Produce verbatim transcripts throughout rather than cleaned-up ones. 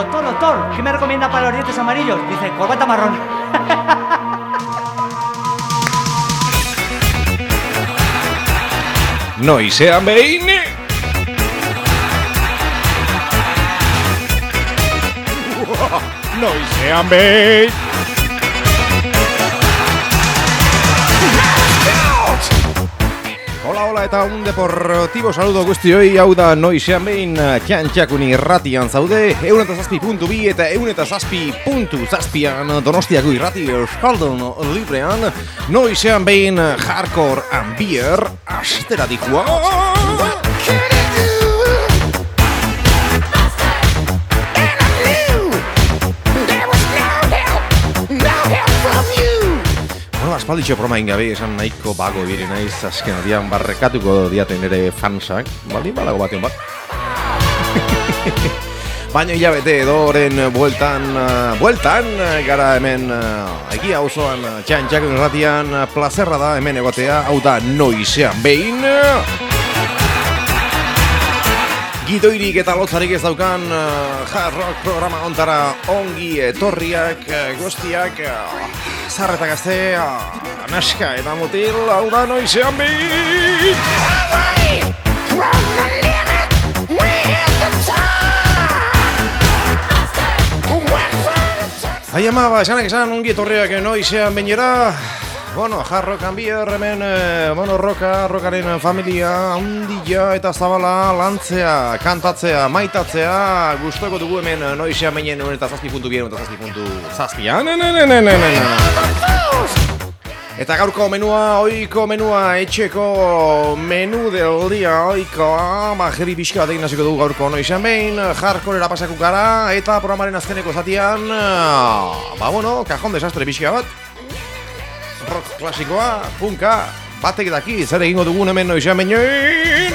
doctor, doctor, ¿qué me recomienda para los dientes amarillos? Dice, corbata marrón. Noizean behin Noizean behin Hola, hola eta un deportivo saludo guztioi, hau da noizean behin txantxakun irratian zaude, eun eta zazpi puntu bi eta eun eta zazpi puntu zazpian Donostiako irrati euskaldun librean, noizean behin hardcore and beer astera dikua. Aspalditxo proma ingabe, esan nahiko bago bire naiz azken aldian barrekatuko diaten ere fansak, baldin balago baten bat. Baina hilabete edoren bueltan, bueltan, gara hemen egia auzoan txantxakun irratian, plazerra da hemen egotea, hau da noizean behin. Gidoirik eta lotzarik ez daukan hard rock programa ontara ongi etorriak, guztiak, zarreta gazte, naska eta mutil, hau da noizean behin! Hai ama, ba, esanak esan ongi etorriak noizean behinera. Bueno, jarrok hanbier hemen, eh, bueno, roka, rokaren familia, handia eta zabala, lantzea, kantatzea, maitatzea, gustoko dugu hemen noizean beinen eta zazpi puntu bien eta zazpi puntu zazpian. Eta gaurko menua, oiko menua, etxeko menu del dia, oikoa, ba, jeri pixka batekin hasiko dugu gaurko noizean behin, hardcorera pasako gara, eta programaren azkeneko zatian, ba, bueno, kajon desastre pixka bat. Rock klasikoa, punka, batek daki, zer egingo dugun hemen noizean behin.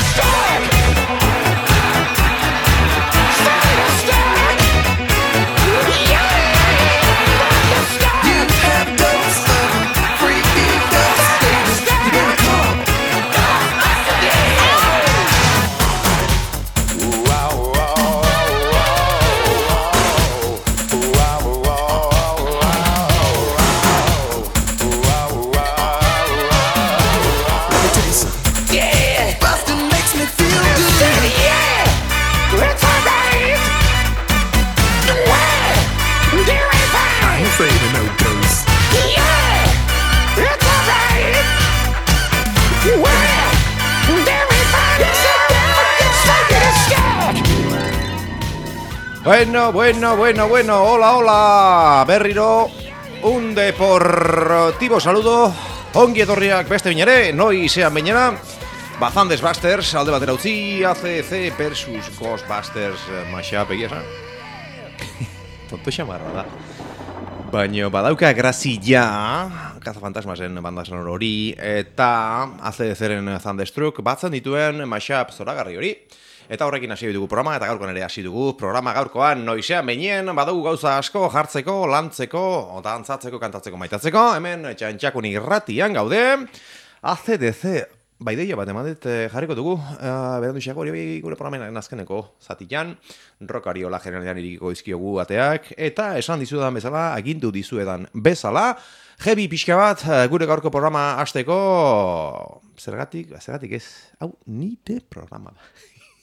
Bueno, bueno, bueno, bueno, hola, hola, berriro, un deportivo saludo, ongi etorriak beste binere, noizean binera, Bazandes Busters, alde batera utzi, A C C versus Ghostbusters, mashup egia esan. Tonto xamarra da. Baina badauka grazia, Cazafantasmasen banda sonoro hori, eta A C D C-ren Thunderstruck batzen dituen mashup zoragarri hori. Eta horrekin hasi dugu programa, eta gaurkoan ere hasi dugu programa gaurkoan noizean behinien, badugu gauza asko jartzeko, lantzeko, dantzatzeko, kantatzeko, maitatzeko, hemen txantxakun irratian gaude, A C D C, baideia bat emadet jarriko dugu, uh, berandu xako hori gure programaren azkeneko zatian, rockari hola generalian irikiko izkiogu ateak, eta esan dizudan bezala, agindu dizuedan bezala, heavy pixka bat gure gaurko programa hasteko, zergatik, zergatik ez, hau nire programa da.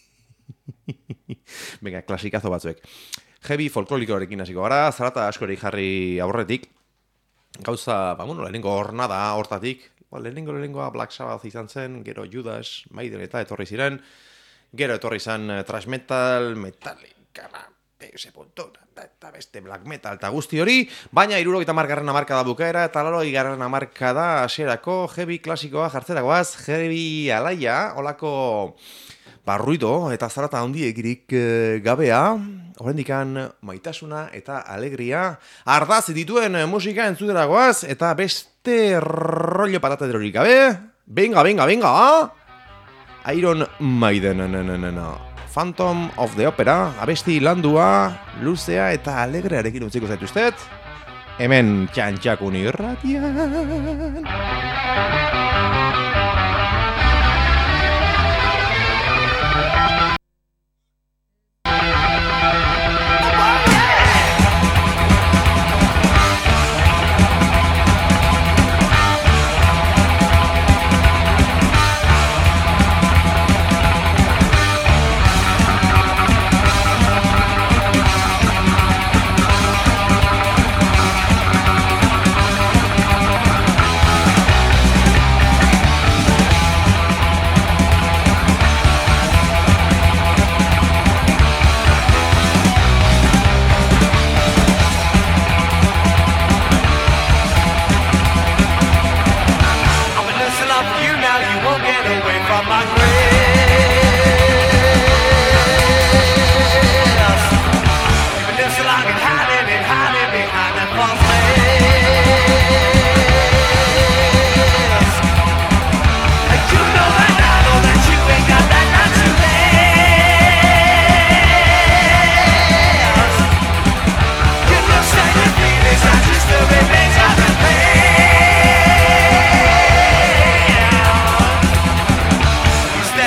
Venga, klasikazo batzuek. Heavy folklorikoarekin hasiko gara, zarata askori jarri aurretik. Gauza, ba, bueno, lehenengo hornada hortatik. Ba, lehenengo lehenengoa Black Sabbath izan zen, gero Judas, Maiden eta etorri ziren. Gero etorri zen uh, thrash metal, Metallica, P S puntura, eta beste black metal eta guzti hori. Baina hirurogeita hamargarren hamarkada bukaera eta laurogeita hamarkada hasierako heavy klasikoa jartzerakoaz, heavy alaia, holako barruido eta zarata handiegirik e, gabea, horrendikan maitasuna eta alegria ardaz dituen musika entzuteragoaz eta beste rollo pataterorik gabe, venga, venga, venga, Iron Maiden, Phantom of the Opera, abesti landua, luzea eta alegrearekin utziko zaituztet, hemen txantxakun irratian. on my grace. Even if so long and hiding and hiding behind that false face. And you know that I know that you ain't got that not to last. You look like your feelings are just the remains of the pain.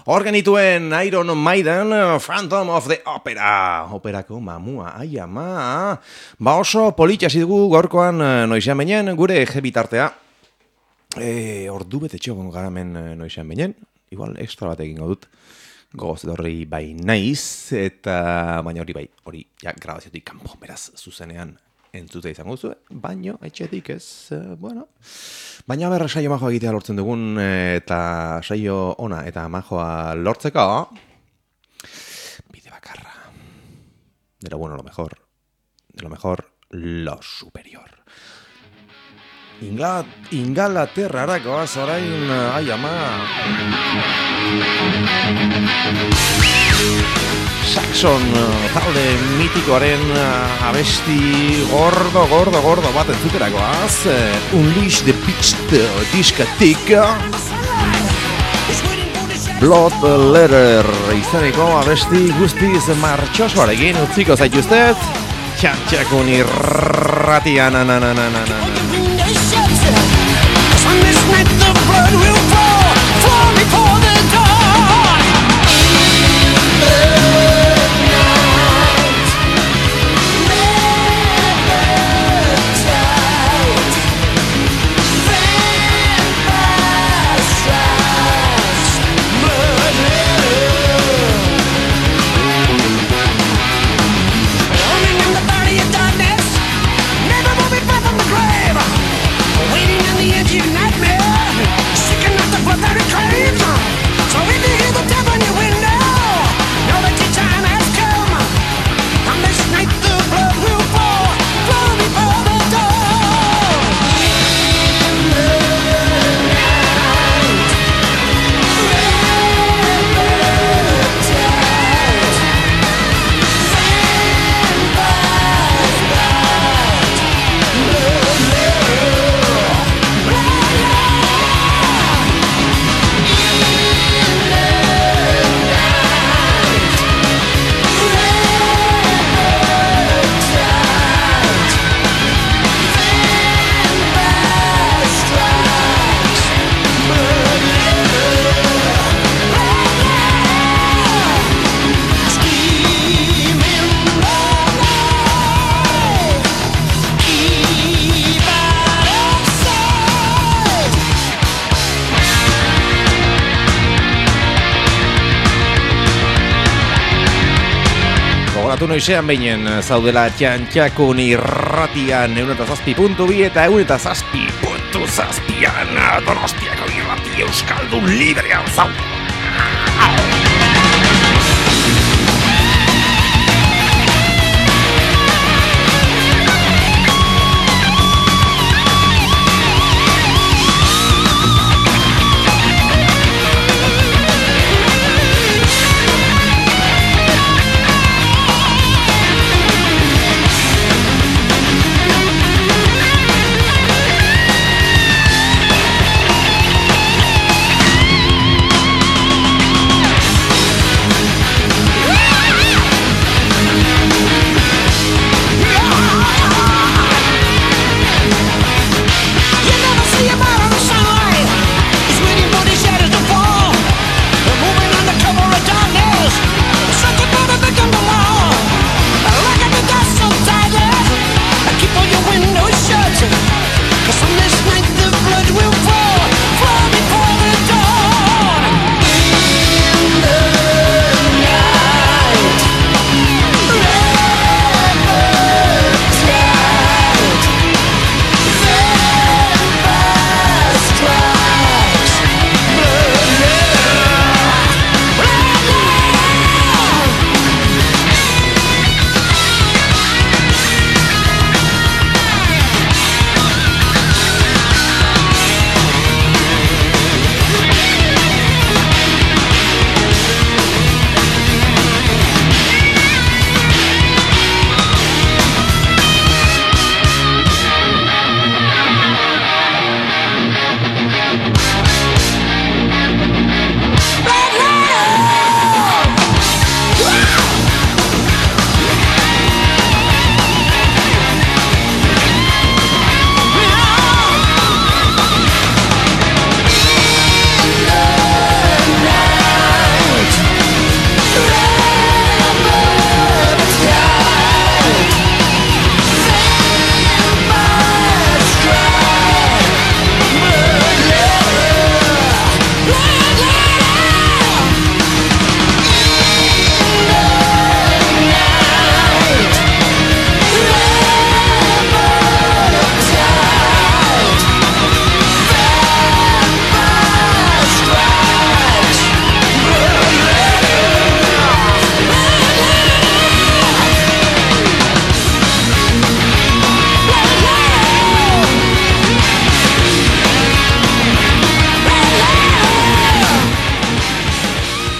Organituen Iron Maiden, Phantom of the Opera. Operako mamua, ai ama. Ba oso politxasi dugu gaurkoan noizean beinen, gure egebitartea. E, ordu bete txokon garamen noizean beinen. Igual extra bat egingo dut. Gogoz horri bai naiz, eta baina hori bai, hori ja, grabaziotik kanpo, beraz, zuzenean entzute izango duzu, baino, etxetik ez, eh, bueno. Baina berra saio majoa egitea lortzen dugun, eta saio ona eta majoa lortzeko, bide bakarra. De lo bueno lo mejor, de lo mejor lo superior. Ingla, Ingalaterrarako azorain, ai ama. Saxon talde mitikoaren abesti gordo, gordo, gordo bat entzuterakoaz. Unleash the Beast diskatik. Blood Letter izaneko abesti guztiz martxosoarekin utziko zaituztet. Txantxakun irratian, na, na, na, na, na, na. On this night the blood will fall, fall before the dawn. In the night, never tight. Vampire strikes, murder. Roaming in the body of darkness, never will be far from the grave. Waiting on the edge of nightmare, seeking out the blood that it craves. So if you hear the tap on your window, know that your time has come. On this night the blood will fall, flow before the dawn. In the night, never tight. Vampire's blood, Gogoratu noizean beinen zaudela txantxakun irratian egun eta zazpi puntu bi eta egun eta zazpi puntu zazpian Donostiako irrati euskaldun librean zaude.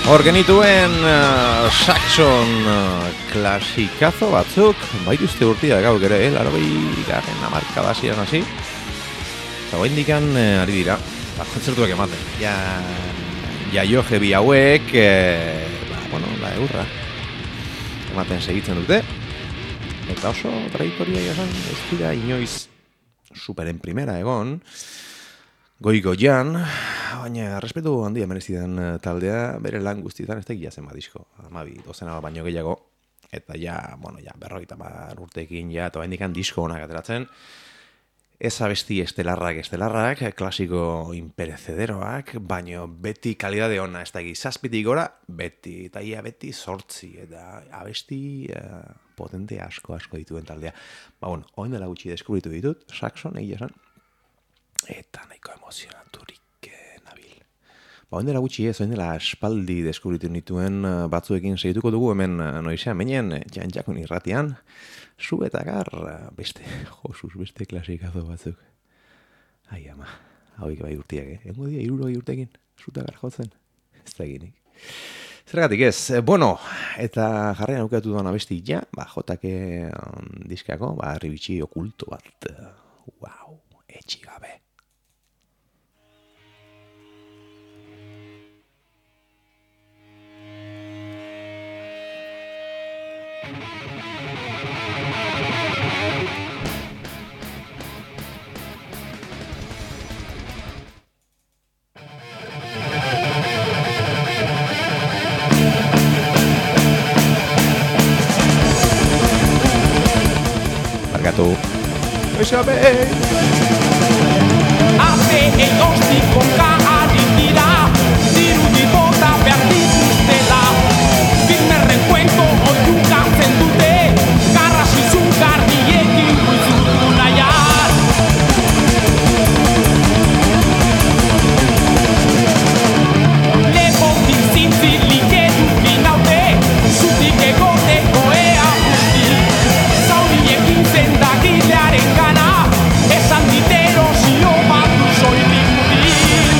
Hor genituen uh, Saxon uh, klasikazo batzuk, baituzte urtia gauk ere, eh? Larogei garen amarkada ziren hasi. Eta goindikan uh, ari dira, ba, kontzertuak ematen. Ja, ja jo jebi hauek, eh, ba, bueno, la eurra ematen segitzen dute. Eta oso trajektoria jasan, ez dira inoiz superen primera egon, goiko-jan, baina respetu handia merezidan taldea, bere lan guztietan ez tegia zen disko, amabi, dozena baino gehiago, eta ja, bueno, ja, berrogeita hamar urteekin, ja, eta indikan disko honak ateratzen, ez abesti estelarrak estelarrak, klasiko imperecederoak, baino beti kalidade ona, ez da zazpitik gora, beti, eta ia beti sortzi, eta abesti uh, potente asko asko dituen taldea. Ba, bueno, oin dela gutxi deskubritu ditut, Saxon, egia esan, eta nahiko emozionaturik eh, nabil. Ba, oin dela gutxi ez, oin dela aspaldi deskubritu nituen uh, batzuekin segituko dugu hemen uh, noizean, meinen, Jan-Jakun irratian, zu eta gar, uh, beste, josuz, beste klasikazo batzuk. Ai, ama, hauik bai urtiak, eh? Engo dia, irurogei urtekin, zu eta gar jotzen, ez da eginik. Zergatik ez, bueno, eta jarrean aukatu duan abesti ja, ba, jotake um, diskako, ba, ribitxi okulto bat, uh, wow, etxigabe. Barkatu. Etxigabe! Hace egostiko kaharik dira, dirudi bota behar dituztela. Filme recuento oiukatzen dute, garra sizugarriekin guizutu nahian. Lepotik zintzilik eduki naute, zutik egoteko ea guzti. Zauriekin zendagilearen gana, esan ditero zio batu soilik mutil.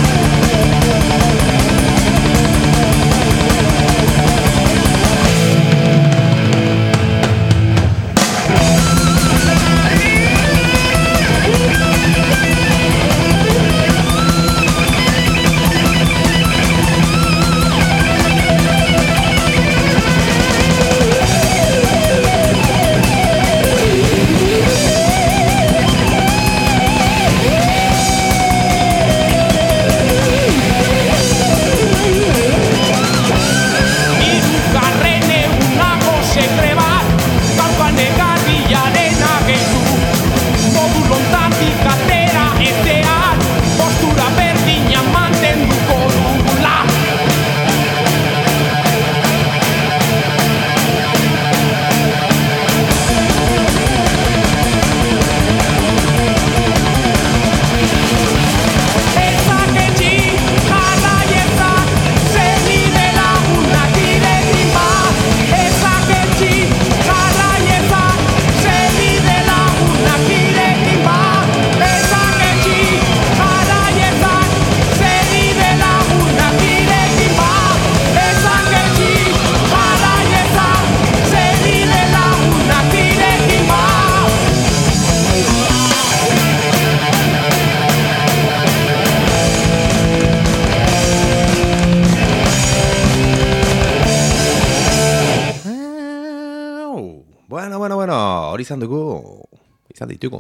Izan dugu, izan ditugu.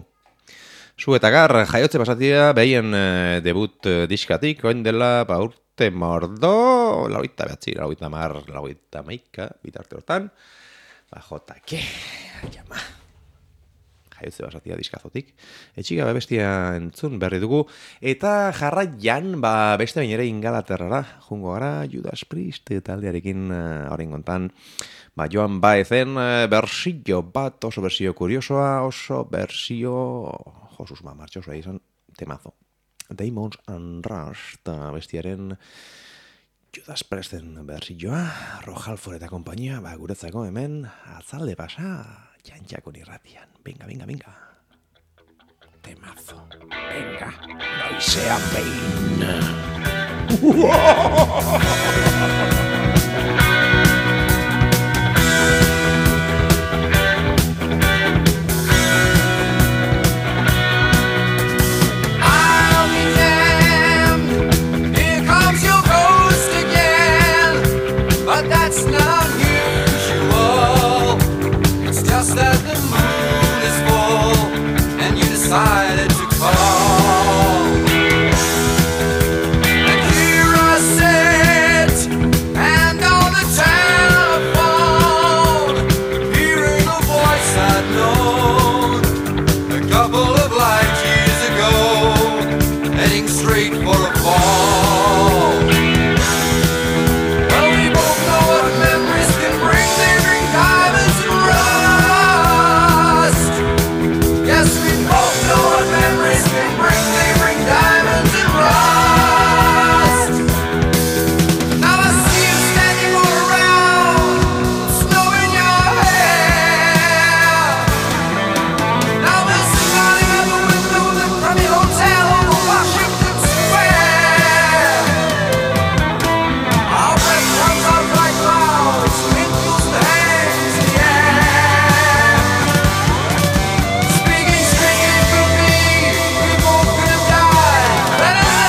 Zu eta gar, jaiotze pasatia behien e, debut e, diskatik, oin dela, ba, urte mordo, lauita behatzi, lauita mar, lauita maika, bitarte hortan, ba, jotake, jama, jaiotze pasatia diskazotik. Etxigabe bestia entzun berri dugu, eta jarraian, ba, beste bain ere Ingalaterrara, jungo gara, Judas Priest taldearekin horrein kontan, ba, Joan Baezen bersio bat, oso bersio kuriosoa, oso bersio, josuz ma, martxosoa izan, temazo. Demons and Rust, bestiaren Judas Priesten bersioa, Rojalfor eta kompainia, ba, guretzako hemen, atzalde pasa, Jan-Jakun irratian. Venga, venga, venga. Temazo. Venga, noizean behin. Decided to call, and here I sit, and on the telephone, hearing a voice I'd known a couple of light years ago, heading straight for a fall. Well, we both know what memories can bring. They bring diamonds and rust. Yes, we both know what memories can bring. They bring diamonds and rust. Now I see you standing all around, snow in your hair. Now we're smiling out the window of the crummy hotel over Washington Square. Our breath comes out like clouds, wrinkles and hangs in the air. Speaking straight for me, we both could have died better than.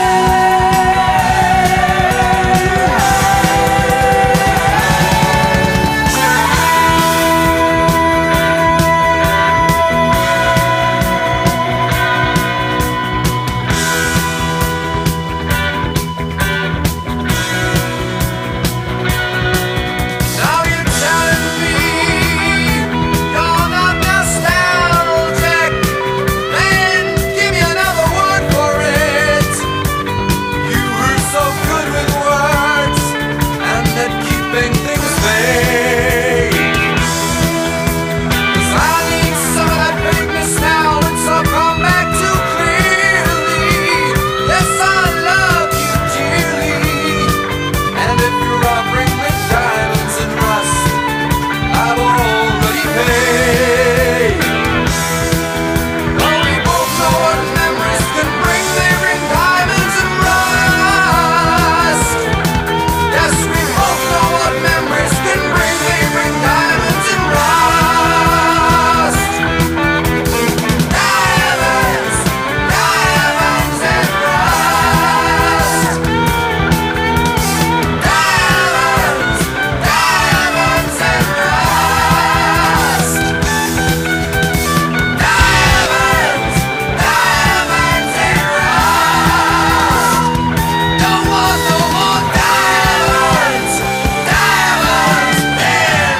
Now you're telling me you're not nostalgic. Then give me another word for it. You were so good with words and at keeping things vague. 'Cause I need some of that vagueness now, and so come back too clearly. Yes, I love you dearly, and if you're offering me diamonds and rust, I've already paid. Well, we both know what memories can bring. They bring diamonds and rust. Yes, we both know what memories can bring. They bring diamonds and rust. Diamonds, diamonds and rust. Diamonds, diamonds and rust. Diamonds, diamonds and rust. Don't want no more diamonds, diamonds and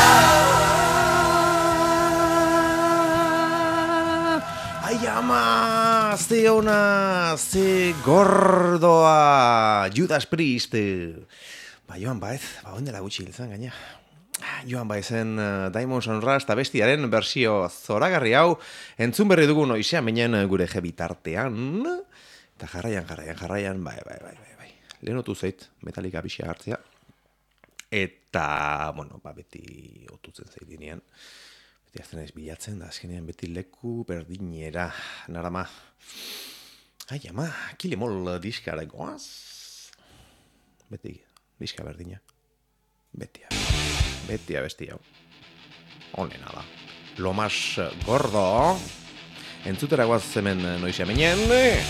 rust. Ai ama, ze ona, ze gordoa, Judas Priest. Ba, Joan Baez, ba, ondela gutxi hiltzen gaina. Joan Baezen uh, Diamonds and Rust abestiaren bersio zoragarri hau entzun berri dugu noizean menen gure jebitartean. Eta jarraian, jarraian, jarraian, bai, bai, bai, bai, bai. Lehenotu zait, Metallica pixia hartzea. Eta, bueno, ba, beti otutzen zaitinean. Beti azten ez bilatzen, da azkenean beti leku berdinera, narama. Ai, ama, kilemol diskara goaz. Beti, diska berdina. Beti, beti abesti hau. Honena da. Lo más gordo. Entzutera guaz hemen noizia menen.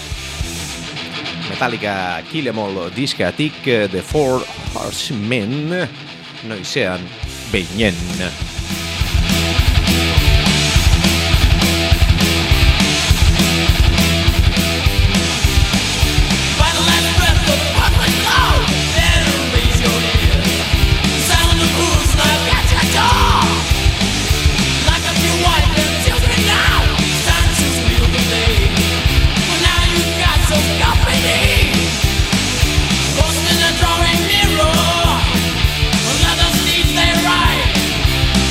Metallica Kill 'Em All diskatik The Four Horsemen noizean beinen. Drawing mirror, another stage they ride.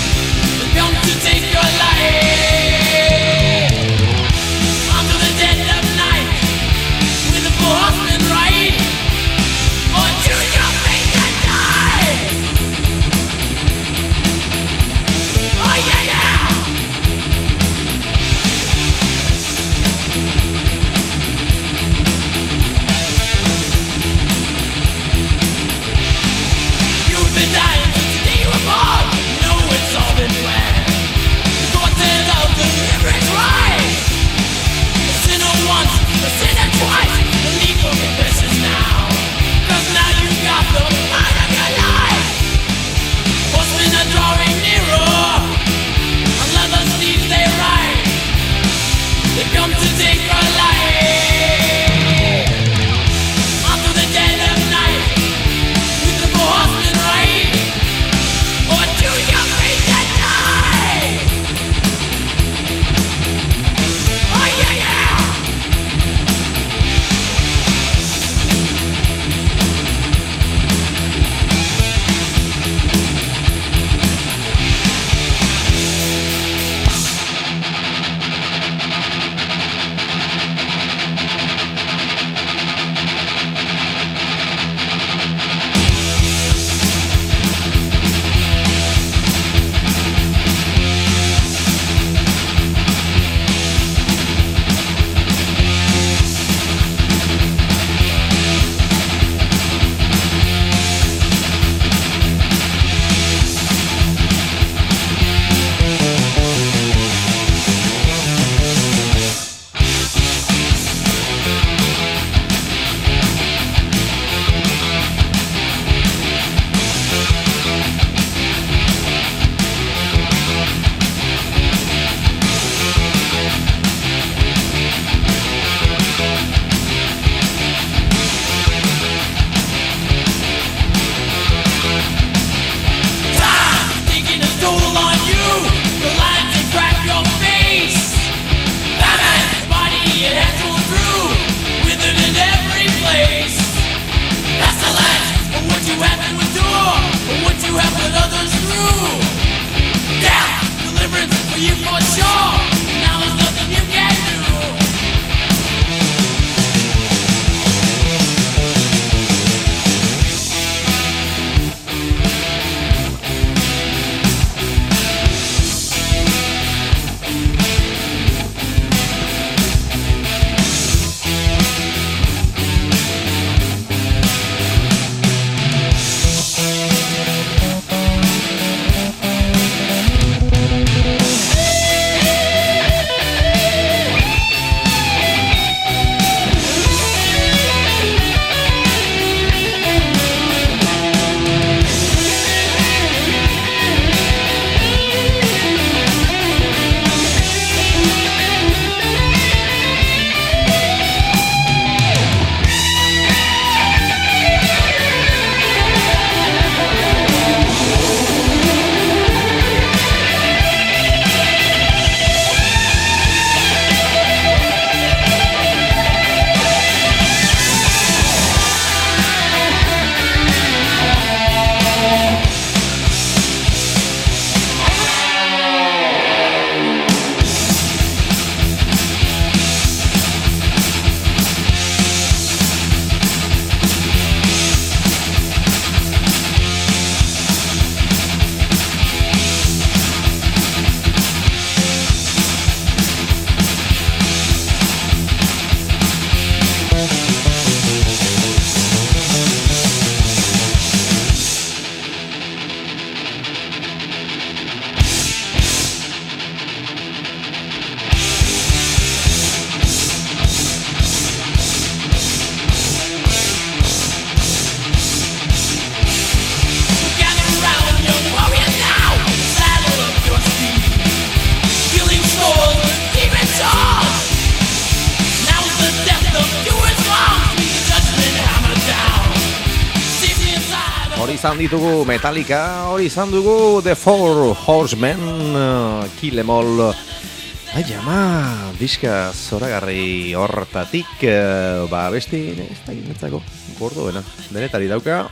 izan ditugu Metallica, hori izan dugu The Four Horsemen, uh, Kill Em All. Ai ama, diska zoragarri hortatik, uh, ba besti, ez da ginetzako, gordoena, denetari dauka.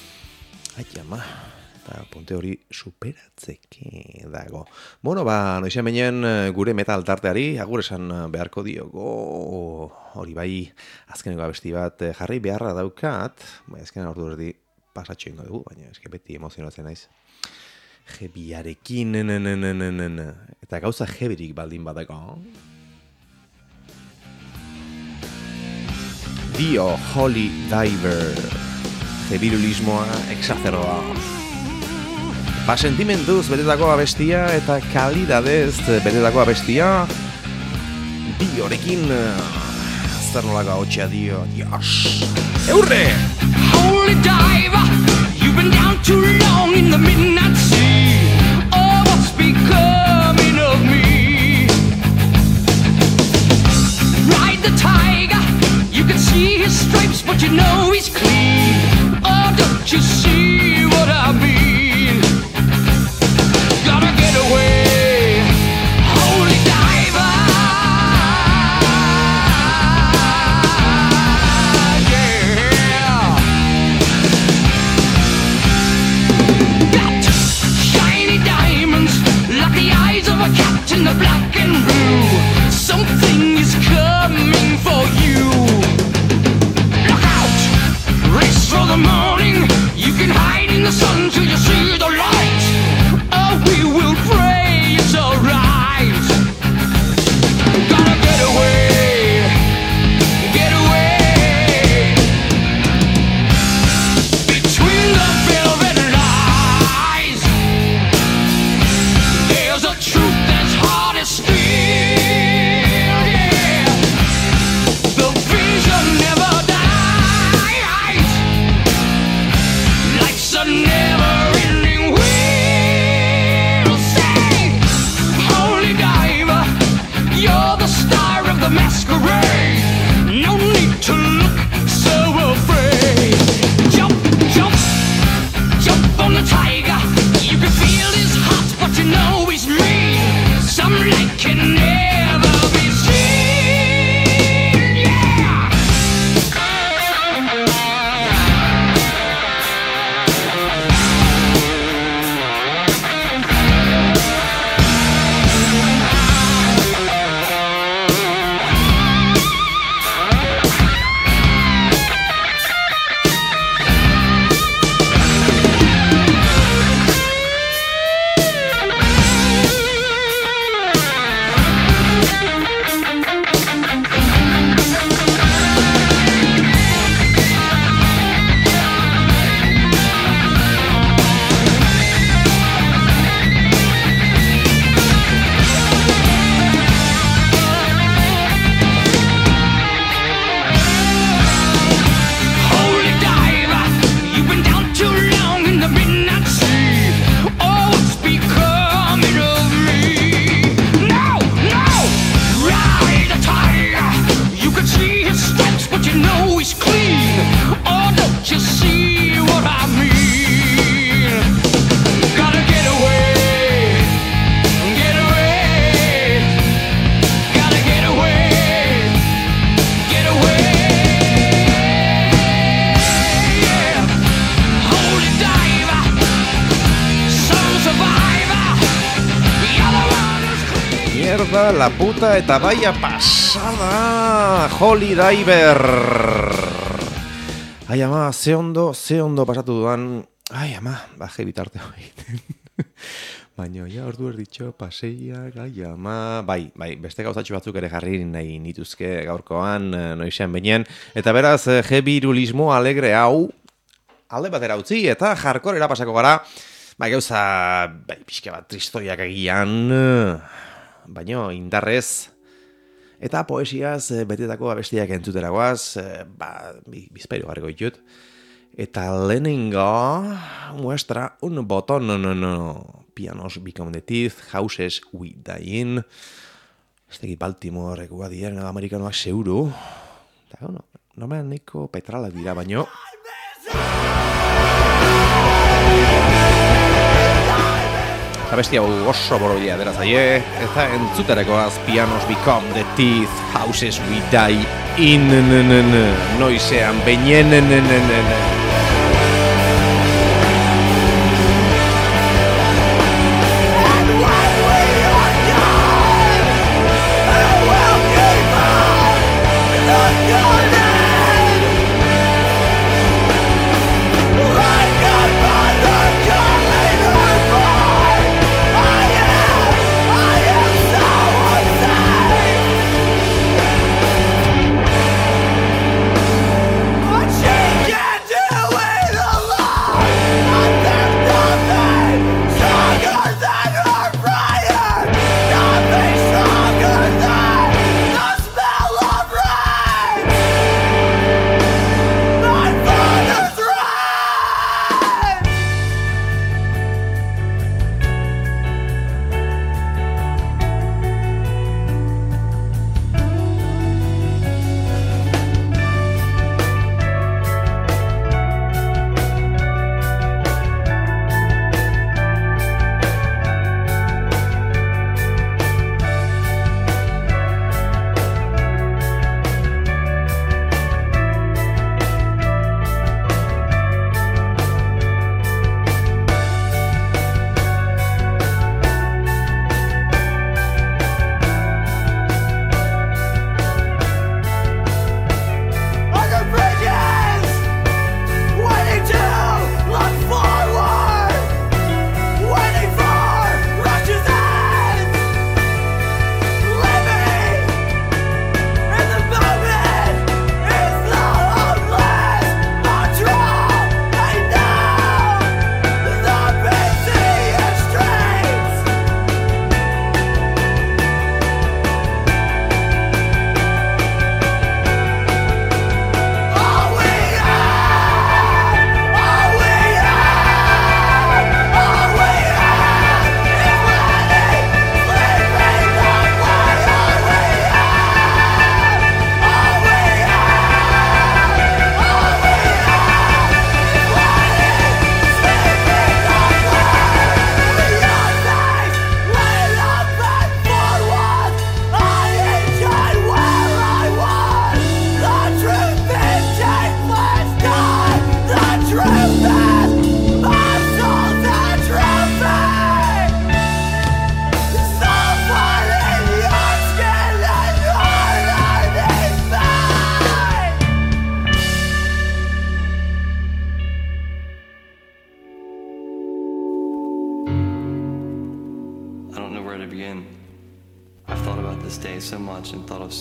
Ai ama, eta ponte hori superatzeke dago. Bueno, ba, noizean beinen gure metal tarteari, agur esan beharko diogo, hori bai, azkeneko abesti bat jarri beharra daukat, bai, azkenean ordu erdi pasatxo ingo dugu, baina eske beti emozionatzen naiz. Jebiarekin, eta gauza jebirik baldin badako. Dio Holy Diver, jebirulismoa exacerroa. Ba, sentimentuz betetako abestia eta kalidadez betetako abestia. Diorekin, zer nolako hotxea dio, dios. Eurre! Holy diver, you've been down too long in the midnight sea. Oh, what's becoming of me? tiger. You can see his stripes, but you know he's clean. Oh, don't you see what I mean? Gotta get away, holy diver. Yeah. Got shiny diamonds, like the eyes of a cat in the black and blue. Something is coming for you. Look out! Race for the morning. You can hide in the sun till you see the light. Oh, we will pray it's alright. Gotta get away, get away. Between the velvet lies, there's a truth that's hard as steel. Yeah, the vision never dies. Life's a never-ending wheel. Say, holy diver, you're the star of the masquerade. No need to look so afraid. Jump, jump, jump on the tiger. You can feel his heart, but you know he's mean. Some light can never be seen. Yeah. Holy diver, you've been down too long in the midnight sea. Oh, what's becoming of me? No, no, ride the tiger. You can see his stripes, but you know he's clean. Oh, don't you see what I mean? Gotta get away, get away. Gotta get away, get away. Yeah. Holy diver, soul survivor. You're the one who's clean. Mierda, la puta eta vaya pasada. Holy Diver. Ai ama, ze ondo, ze ondo pasatu duan. Ai ama, baje bitarte hori. Baina, ja, ordu erditxo, paseiak, ai ama. Bai, bai, beste gauzatxo batzuk ere jarri nahi nituzke gaurkoan, eh, noizean benean. Eta beraz, eh, hebirulismo alegre hau, alde batera utzi eta jarkorera pasako gara. Bai, gauza, bai, pixka bat tristoiak egian, eh, baino indarrez. Eta poesiaz eh, betetako abestiak entzuteragoaz, eh, ba, bi- bizpahiru garriko ditut. Eta lehenengo muestra un botón, no, no, no. Pianos become the teeth, houses we die in. Ez teki Baltimoreko dira, amerikanoak zeuru. Eta, bueno, normal nahiko petralak dira, baino. Abesti hau oso borobila dela zaie, eta entzuterekoaz Pianos become the teeth, houses we die in, noizean beinen,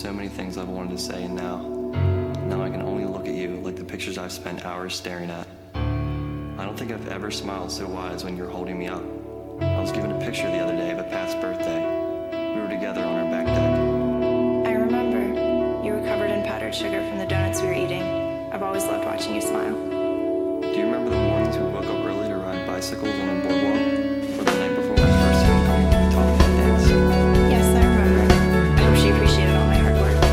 so many things I've wanted to say, and now, now I can only look at you like the pictures I've spent hours staring at. I don't think I've ever smiled so wide as when you were holding me up. I was given a picture the other day of a past birthday. We were together on our back deck. I remember. You were covered in powdered sugar from the donuts we were eating. I've always loved watching you smile. Do you remember the mornings we woke up early to ride bicycles on the boardwalk? Or the night before my first homecoming when we taught me to dance? Yes, I remember. I hope she appreciated all my hard work.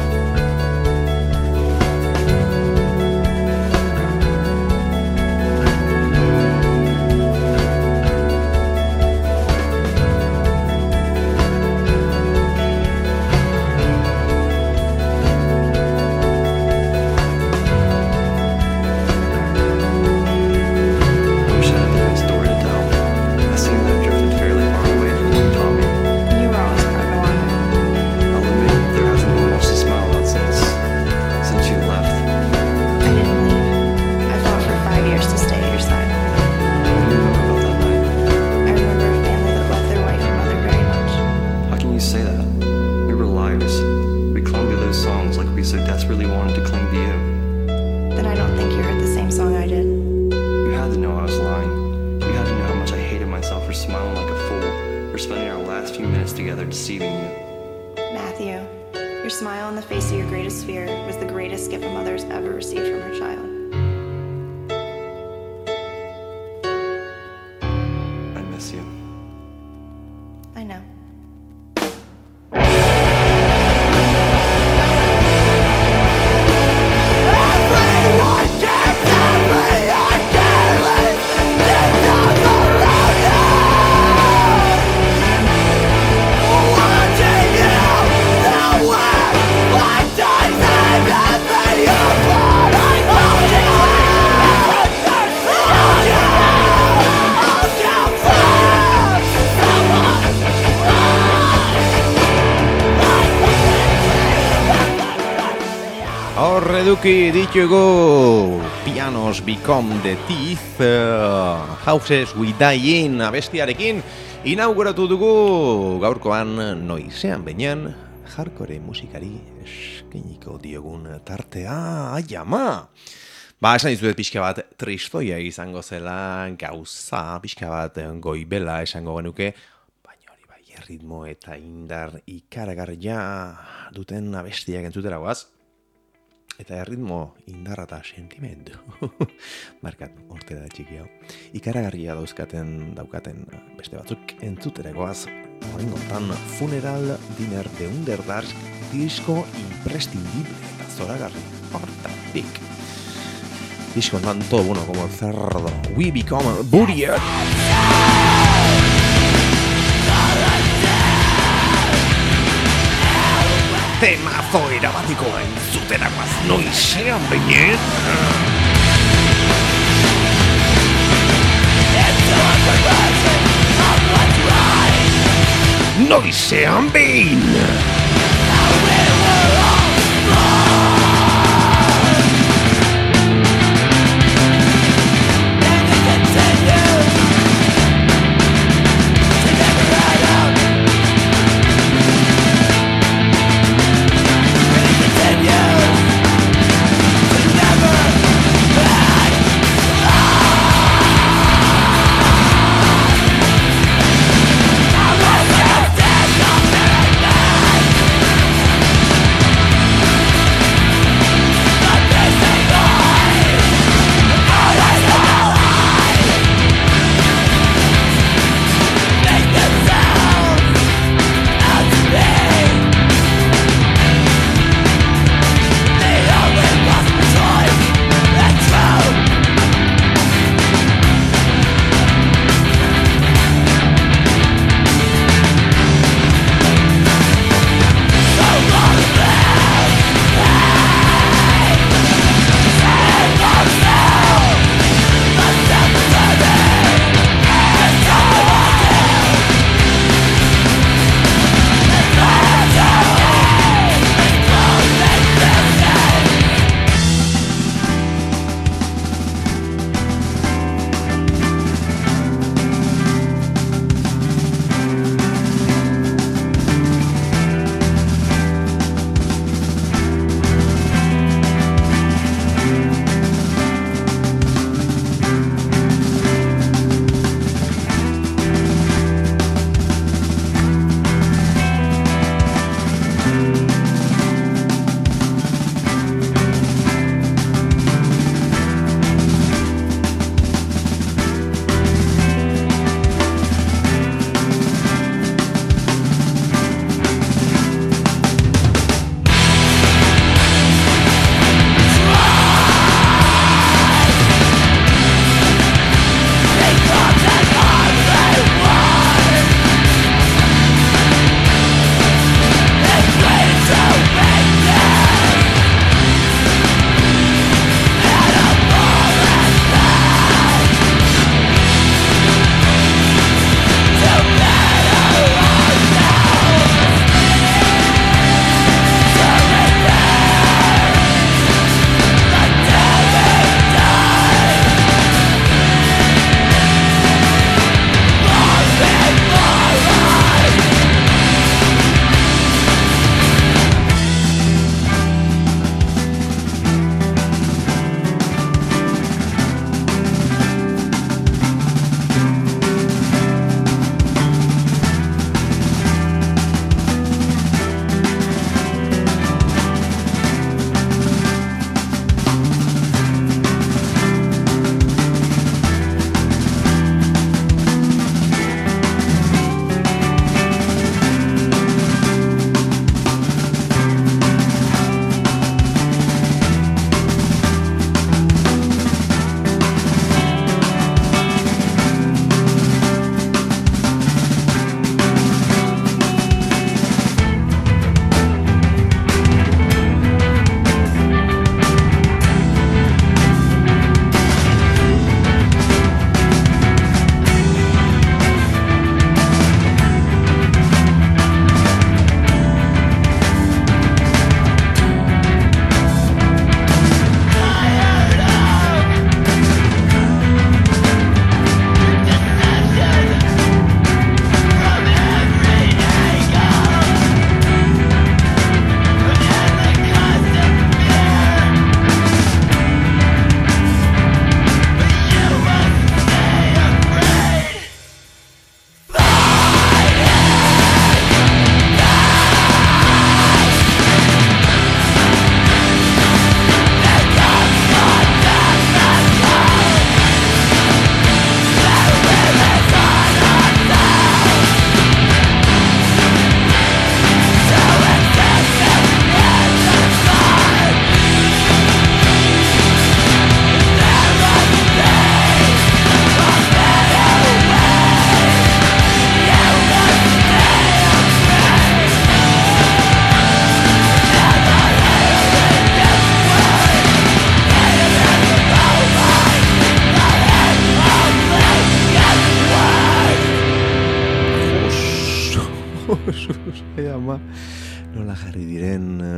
Eduki ditugu Pianos Become the Teeth, uh, Houses We Die In abestiarekin inauguratu dugu gaurkoan noizean behinean hardcore musikari eskeniko diogun tartea. Ai ama! Ba, esan dizuet pixka bat tristoia izango zela, gauza pixka bat goibela esango genuke, baina hori bai erritmo eta indar ikaragarria duten abestiak entzutera guaz. Eta erritmo indarra eta sentimendu. Markat, orte da txiki hau. Ikaragarria dauzkaten daukaten beste batzuk entzuteregoaz. Horrengotan Funeral Dinner de Underdark disko imprescindible eta zoragarri hortatik. Disko tanto bueno como el cerdo. We Become Buried. Temazo erabatiko entzuterakoaz noizean behinean. Noizean behin! Bye.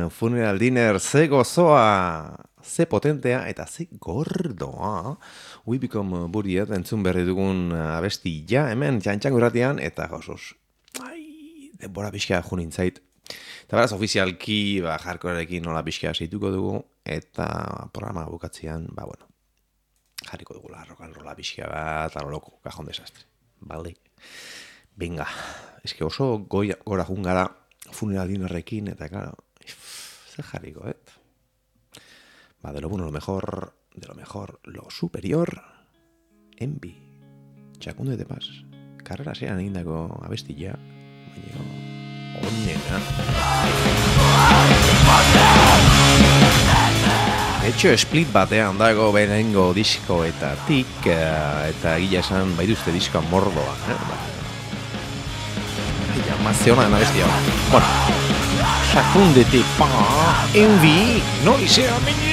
Funeral Dinner, ze gozoa, ze potentea eta ze gordoa. We Become Buried entzun berri dugun abestia hemen txantxango irratian, eta gauzuz, ai, denbora pixka junin zait. Eta beraz, ofizialki, ba, jarkoarekin nola pixka zeituko dugu, eta programa bukatzean, ba, bueno, jarriko dugu la rock and rolla pixka bat, alo loko, kajon desastre. Bale, venga, eske oso goia, gora jungara Funeral Dinnerrekin, eta claro, zer jarriko, eh? Ba, de lo bueno, lo mejor, de lo mejor, lo superior, Envy, Txakunde de Paz, karrera zean egindako abestia, baina, onena. Etxo split batean dago benengo diskoetatik, eta gila esan baiduzte diskoa mordoa, eh? Ba. Aia, mazze hona dena bestia. Bueno, Txakunde de Paz, Envy, noizea meni!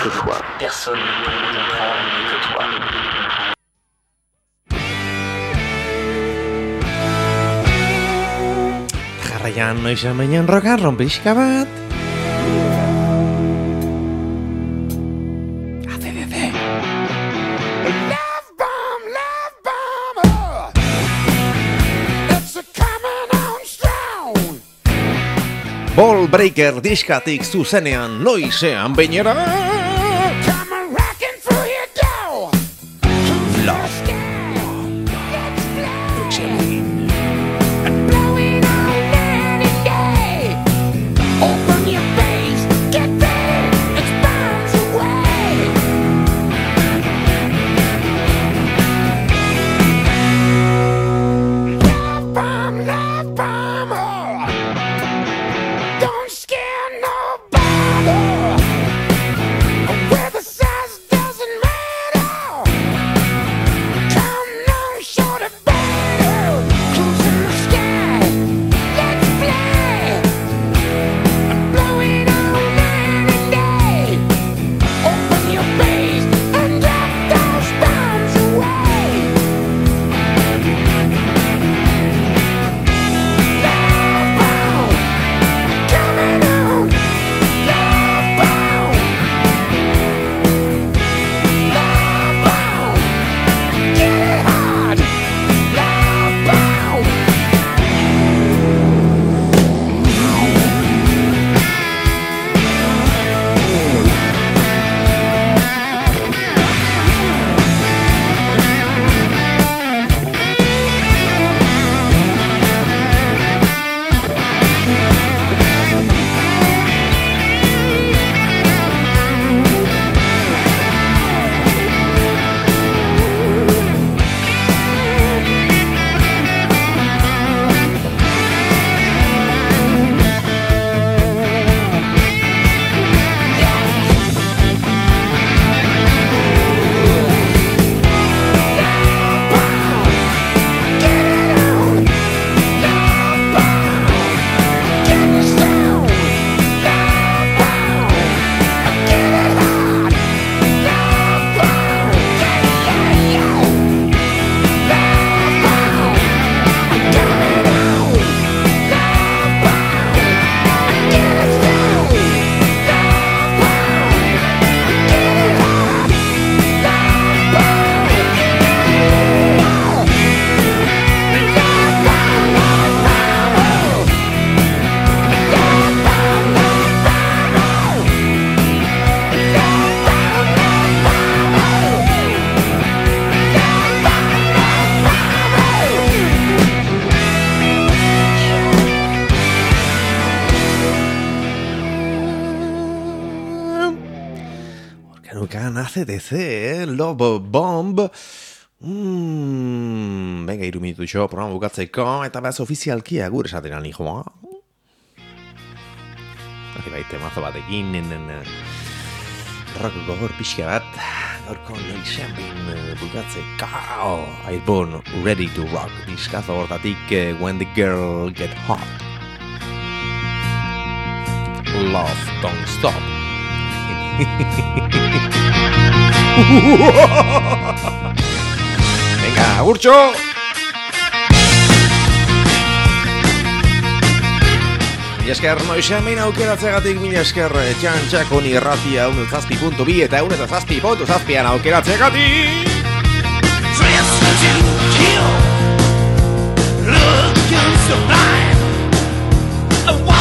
que toi. Personne ne peut me comprendre que toi. Jarraian noizen beinen rokarron pixka bat. A C D C. Love bomb, love bomb, oh. It's a coming on strong. Ball Breaker diskatik zuzenean noizean beinera. Come a rocking through your door. Love. And blowing on night and day. Open your face, get ready, it's bombs away. Love bomb, love bomb, oh. Don't scare nobody. Where the size doesn't matter. Come on, shorty, better. Cruising the sky, let's fly. I'm blowing all night and day. Open your face and drop those bombs away. Love bomb, coming on. Love bomb, love bomb, get it hard. Love bomb. Orkanukan A C D C, eh? Love Bomb. Mm, venga, iru minutu txo, programa bukatzeko, eta behaz ofizialki agur esaten ali joa. Hori baite mazo batekin, nen, rock gogor pixka bat, gaurko noizean bin bukatzeko. Airborne, Ready to Rock, diskazo hortatik, uh, When the Girl Get Hot. Love Don't Stop. Venga, agurtxo! Mila esker noizean behin aukeratzegatik, mila esker txantxako irratia unu zazpi puntu bi eta unu zazpi puntu zazpian aukeratzegatik! Dressed to kill, looking sublime.